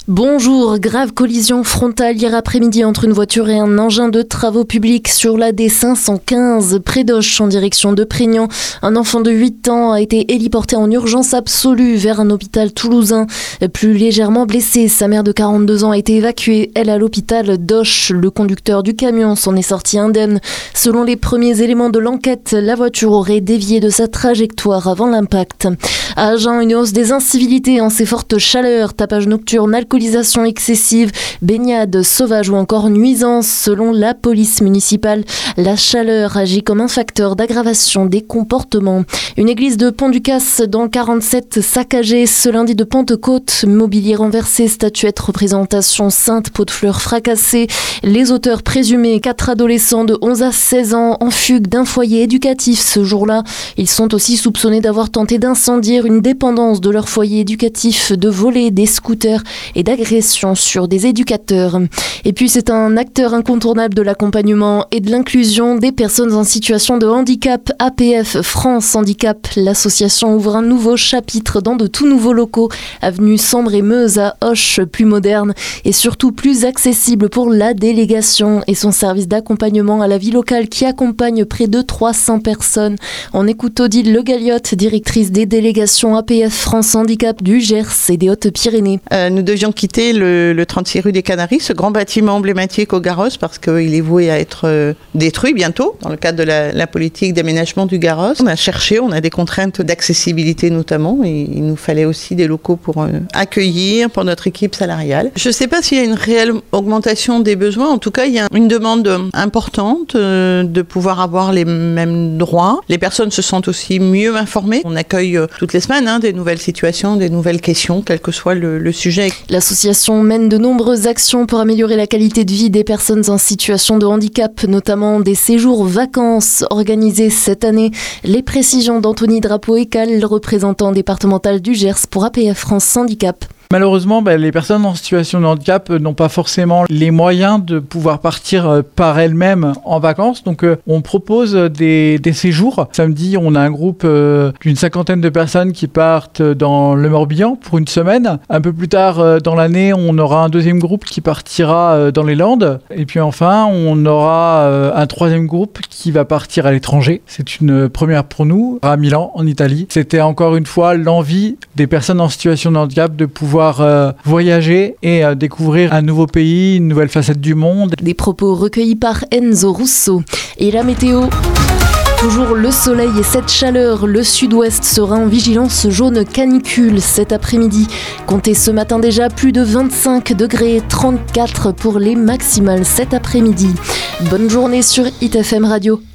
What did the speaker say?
Bonjour, grave collision frontale hier après-midi entre une voiture et un engin de travaux publics sur la D515 près d'Auch en direction de Prégnant. Un enfant de 8 ans a été héliporté en urgence absolue vers un hôpital toulousain. Plus légèrement blessé, sa mère de 42 ans a été évacuée, elle à l'hôpital d'Auch. Le conducteur du camion s'en est sorti indemne. Selon les premiers éléments de l'enquête, la voiture aurait dévié de sa trajectoire avant l'impact. À Agen, une hausse des incivilités en ces fortes chaleurs, tapage nocturne, alcoolisation excessive, baignade sauvage ou encore nuisance. Selon la police municipale, la chaleur agit comme un facteur d'aggravation des comportements. Une église de Pont-du-Casse dans le 47 saccagée ce lundi de Pentecôte. Mobilier renversé, statuettes, représentations saintes, pots de fleurs fracassés. Les auteurs présumés, 4 adolescents de 11 à 16 ans en fugue d'un foyer éducatif ce jour-là. Ils sont aussi soupçonnés d'avoir tenté d'incendier une dépendance de leur foyer éducatif, de voler des scooters et d'agressions sur des éducateurs. Et puis c'est un acteur incontournable de l'accompagnement et de l'inclusion des personnes en situation de handicap. APF France Handicap, l'association ouvre un nouveau chapitre dans de tout nouveaux locaux, avenue Sambre et Meuse à Auch, plus moderne et surtout plus accessible pour la délégation et son service d'accompagnement à la vie locale qui accompagne près de 300 personnes. On écoute Odile Le Galiotte, directrice des délégations APF France Handicap du Gers et des Hautes-Pyrénées. Nous devions quitter le 36 rue des Canaries, ce grand bâtiment emblématique au Garros, parce qu'il est voué à être détruit bientôt, dans le cadre de la politique d'aménagement du Garros. On a cherché, on a des contraintes d'accessibilité notamment, et il nous fallait aussi des locaux pour accueillir, pour notre équipe salariale. Je ne sais pas s'il y a une réelle augmentation des besoins, en tout cas il y a une demande importante de pouvoir avoir les mêmes droits. Les personnes se sentent aussi mieux informées. On accueille toutes les semaines des nouvelles situations, des nouvelles questions, quel que soit le sujet. L'association mène de nombreuses actions pour améliorer la qualité de vie des personnes en situation de handicap, notamment des séjours vacances organisés cette année. Les précisions d'Anthony Drapeau-Écal, représentant départemental du Gers pour APF France Handicap. Malheureusement, les personnes en situation de handicap n'ont pas forcément les moyens de pouvoir partir par elles-mêmes en vacances. Donc, on propose des séjours. Samedi, on a un groupe d'une 50aine de personnes qui partent dans le Morbihan pour une semaine. Un peu plus tard dans l'année, on aura un deuxième groupe qui partira dans les Landes. Et puis enfin, on aura un troisième groupe qui va partir à l'étranger. C'est une première pour nous, à Milan, en Italie. C'était encore une fois l'envie des personnes en situation de handicap de pouvoir voyager et découvrir un nouveau pays, une nouvelle facette du monde. Des propos recueillis par Enzo Russo. Et la météo ? Toujours le soleil et cette chaleur, le sud-ouest sera en vigilance jaune canicule cet après-midi. Comptez ce matin déjà plus de 25 degrés, 34 pour les maximales cet après-midi. Bonne journée sur ITFM Radio.